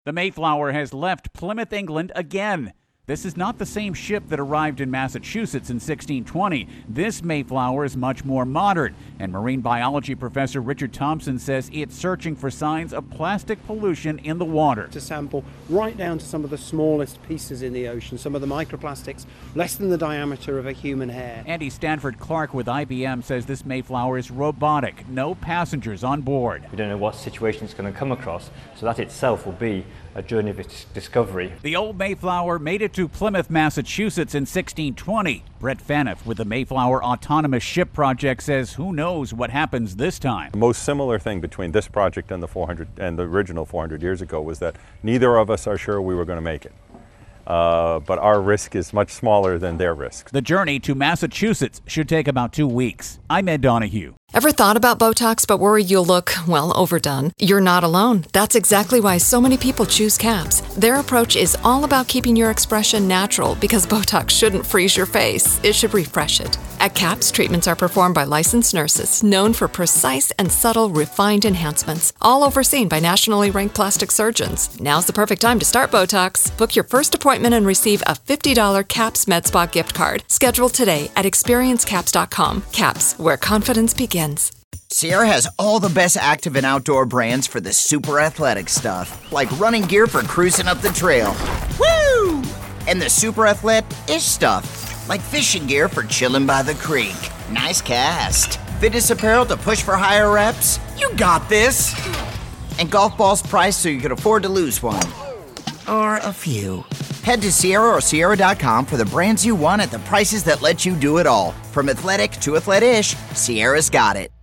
The Mayflower has left Plymouth, England again. This is not the same ship that arrived in Massachusetts in 1620. This Mayflower is much more modern, and marine biology professor Richard Thompson says it's searching for signs of plastic pollution in the water. To sample right down to some of the smallest pieces in the ocean, some of the microplastics less than the diameter of a human hair. Andy Stanford Clark with IBM says this Mayflower is robotic, no passengers on board. We don't know what situation it's going to come across, so that itself will be a journey of discovery. The old Mayflower made it to Plymouth, Massachusetts in 1620. Brett Phaneuf with the Mayflower Autonomous Ship Project says who knows what happens this time. The most similar thing between this project and the original 400 years ago was that neither of us are sure we were going to make it. But our risk is much smaller than their risk. The journey to Massachusetts should take about 2 weeks. I'm Ed Donahue. Ever thought about Botox but worried you'll look, well, overdone? You're not alone. That's exactly why so many people choose CAPS. Their approach is all about keeping your expression natural because Botox shouldn't freeze your face. It should refresh it. At CAPS, treatments are performed by licensed nurses known for precise and subtle refined enhancements, all overseen by nationally ranked plastic surgeons. Now's the perfect time to start Botox. Book your first appointment and receive a $50 CAPS MedSpa gift card. Schedule today at experiencecaps.com. CAPS, where confidence begins. Sierra has all the best active and outdoor brands for the super athletic stuff, like running gear for cruising up the trail. Woo! And the super athletic-ish stuff, like fishing gear for chilling by the creek. Nice cast. Fitness apparel to push for higher reps. You got this. And golf balls priced so you can afford to lose one. Or a few. Head to Sierra or Sierra.com for the brands you want at the prices that let you do it all. From athletic to athletic-ish, Sierra's got it.